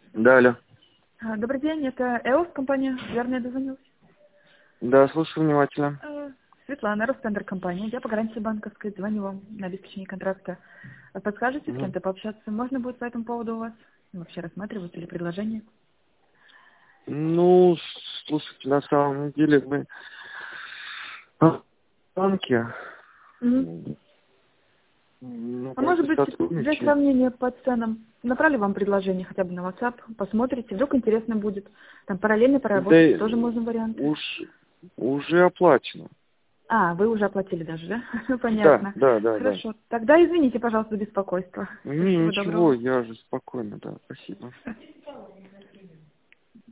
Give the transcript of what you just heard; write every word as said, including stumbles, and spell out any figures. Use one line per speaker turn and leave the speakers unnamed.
Да, алло.
А, Добрый день, это Эос компания, верно я дозвонилась?
Да, слушаю внимательно.
Э, Светлана, Ростендер компания, я по гарантии банковской, звоню вам на обеспечение контракта. А Подскажете, с
Мгм.
кем-то пообщаться? Можно будет по этому поводу у вас? Ну, вообще рассматривать или предложение?
Ну, слушайте, на самом деле мы в банке,
Мгм.
ну,
А
как
может
бы
быть, для
сотрудничаем.
сравнения по ценам направлю вам предложение хотя бы на WhatsApp, посмотрите, вдруг интересно будет. Там параллельно
Да,
поработать, тоже
и
можно варианты.
уж, уже оплачено.
А, вы уже оплатили даже, да?
Да,
Понятно.
да, да, да.
Хорошо. Тогда извините, пожалуйста, за беспокойство.
Не,
Всего
ничего,
доброго.
я же спокойно, да, спасибо.